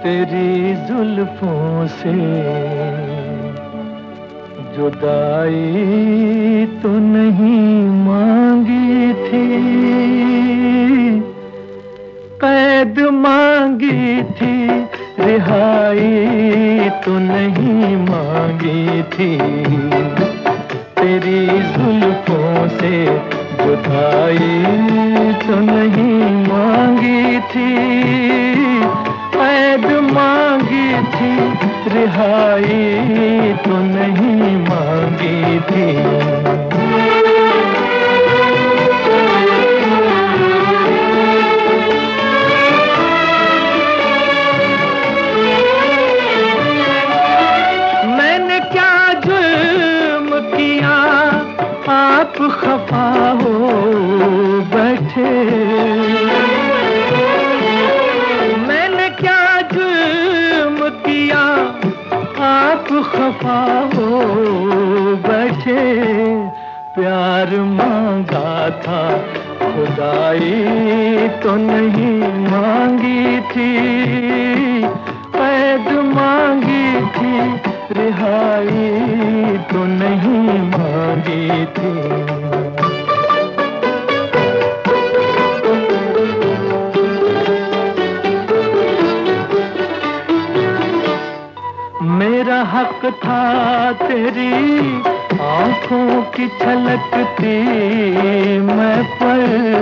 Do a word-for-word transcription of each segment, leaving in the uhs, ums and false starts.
तेरी जुल्फों से जुदाई तो नहीं मांगी थी, कैद मांगी थी, रिहाई तो नहीं मांगी थी। तेरी जुल्फों से जुदाई तो नहीं मांगी थी, कैद मांगी थी, रिहाई तो नहीं मांगी थी। मैंने क्या जुल्म किया आप खफा हो बैठे, मैंने क्या जुल्म किया आप खफा हो बैठे। प्यार मांगा था खुदाई तो नहीं मांगी थी, कैद मांगी थी, रिहाई तो नहीं मांगी थी। मेरा हक था तेरी आंखों की छलकती मैं पर,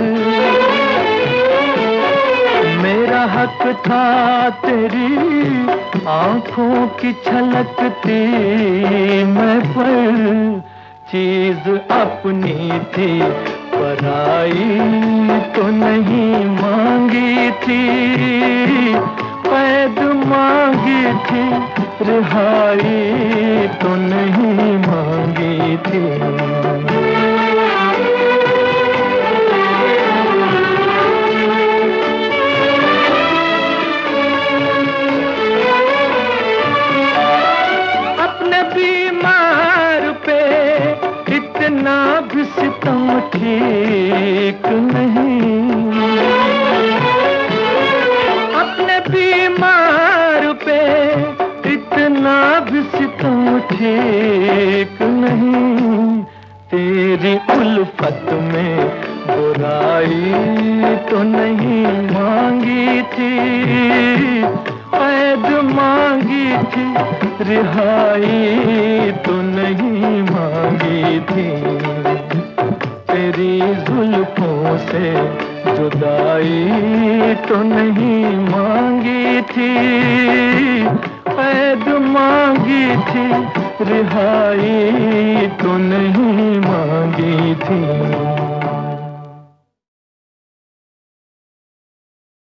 मेरा हक था तेरी आंखों की छलकती मैं पर। चीज अपनी थी पराई तो नहीं मांगी थी, कैद मांगी थी, रिहाई तो नहीं मांगी थी। अपने बीमार पे इतना भी सितम ठीक नहीं, अपने बीमार पे इतना भी सितम ठीक नहीं। तेरी उल्फत में बुराई तो नहीं मांगी थी, कैद मांगी थी, रिहाई तो नहीं मांगी थी। तेरी जुल्फों से जुदाई तो नहीं मांगी थी, कैद मांगी थी, रिहाई तो नहीं मांगी थी।